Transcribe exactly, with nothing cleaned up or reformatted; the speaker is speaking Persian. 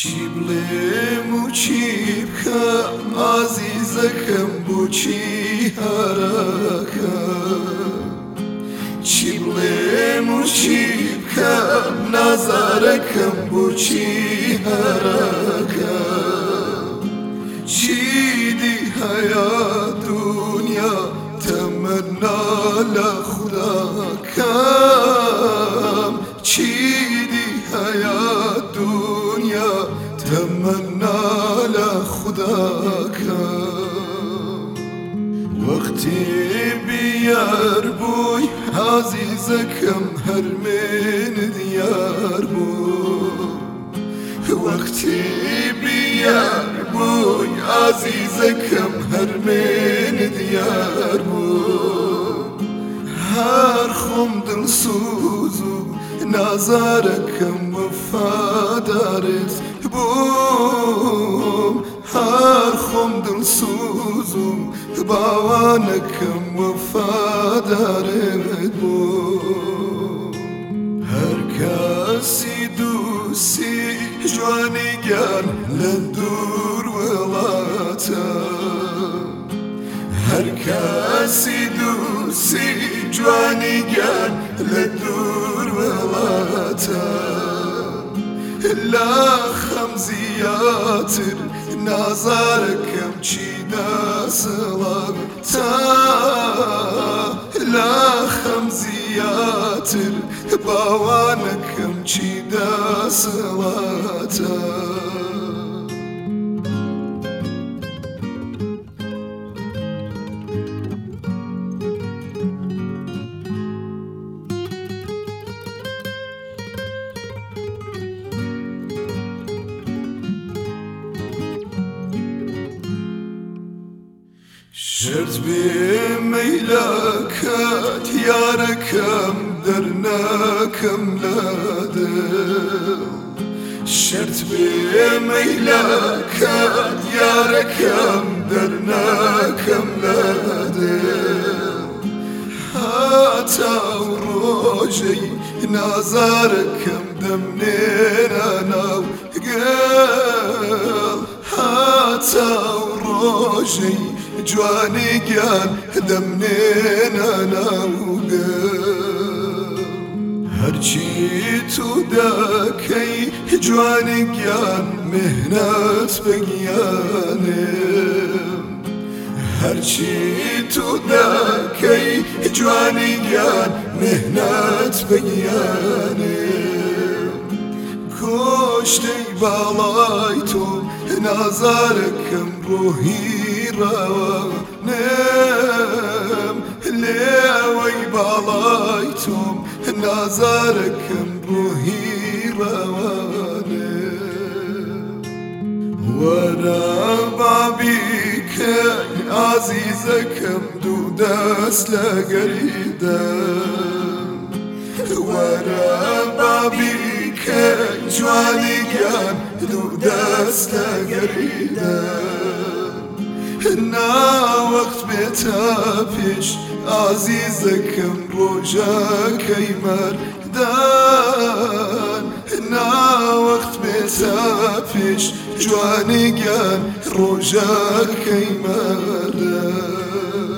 چی بڵێم و چی بکەم ئازیزەکەم بۆچی هەرەکەم چی بڵێم و چی بکەم نازارەکەم بۆچی هەرەکەم چیدی هەیە دونیا تەمەنا لە خوداکەم چیدی هەیە دنیا تەمەنا لە خوداکەم وەختی بیار بووی عەزیزەکەم هەر من دیار بوو وەختی بیار بووی عەزیزەکەم هەر من دیار بوو هەر خۆم دڵسوز و نازارەکەم وەفادارت بووم هەر خۆم دڵسوز و باوانەکەم وەفادارت بووم هەر کەسی دووسی جوانیگەن لە دوور وڵاتە هەر کەسی دووسی جوانیگەن لە دوور وڵاتە لە خەم زیاتر نازارەکەم چی دەسەڵاتە لە خەم زیاتر باوانەکەم چی دەسەڵاتە شرت بێ مەیلەکەت یارەکەم دەرنەکەم لە دڵ شرت بێ مەیلەکەت یارەکەم دەرنەکەم لە دڵ هەتا ڕۆژەی نازارەکەم دەمنێرە ناو گەڵ هەتا ڕۆژەی جوانیگەن دەمنێنە ناوگەڵ هەرچی تو دەکەی جوانیگەن مهنەت بەگیانم هەرچی تو دەکەی جوانیگەن مهنەت بەگیانم کۆشتەی باڵای تۆ نازارەکەم ڕۆحی ڕەوانم لێوەی باڵای تۆم نازارەکەم ڕۆحی ڕەوانم وەرە بابیکەی عەزیزەکەم دوو دەست لەگەریدەم وەرە بابیکەی جوانیگەن دوو دەست لەگەریدەم ناوەخت بێتە پێش عەزیزەکەم ڕۆژەکەی مەردان ناوەخت بێتە پێش جوانیگەن ڕۆژەکەی مەردان